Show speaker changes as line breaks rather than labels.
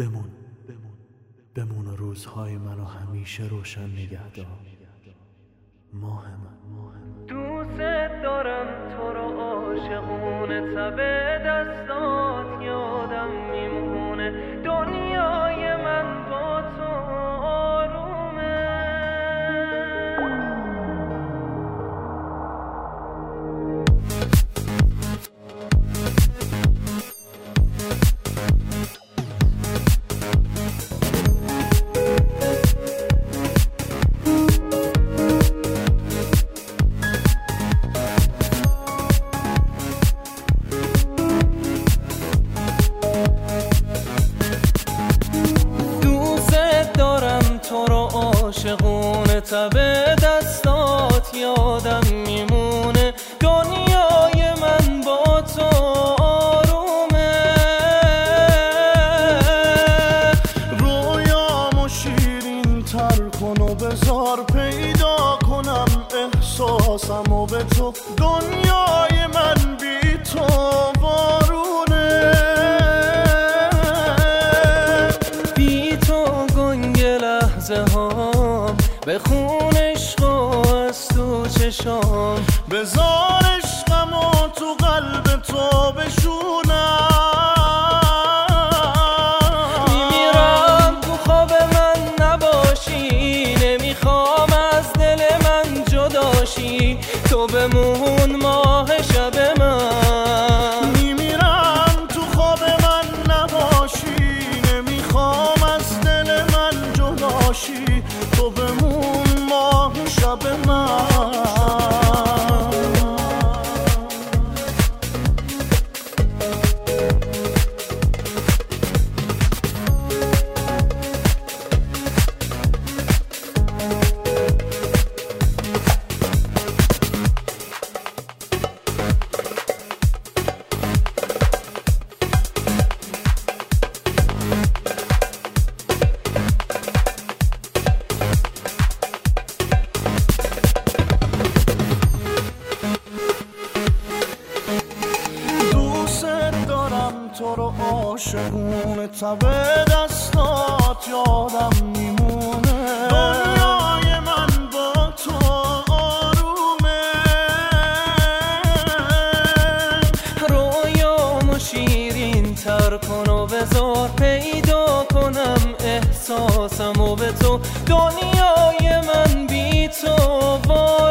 بمون و روزهای منو همیشه روشن نگه دار. ماه من
دوست دارم تو رو عاشقونه، تب دستات یادم میمونه، دنیای من با تو آرومه. عاشقونه تب دستات یادم میمونه، دنیای من با تو آرومه.
رویامو شیرین تر کن و بذار پیدا کنم احساسمو به تو، دنیای من بی تو بارونه.
بی تو گنگ لحظه ها بخون عشق و از تو چشام،
بذار عشقمو تو قلب تو بشونم.
میمیرم تو خواب من نباشی، نمیخوام از دل من جداشی، تو بمون ماه شب من.
میمیرم تو خواب من نباشی، نمیخوام از دل من جداشی، تو بمون ماه شب من. تو رو عاشقونه تب دستات یادم میمونه، دنیای من با تو آرومه.
رویامو شیرین تر کن و بذار پیدا کنم احساسمو به تو، دنیای من بی تو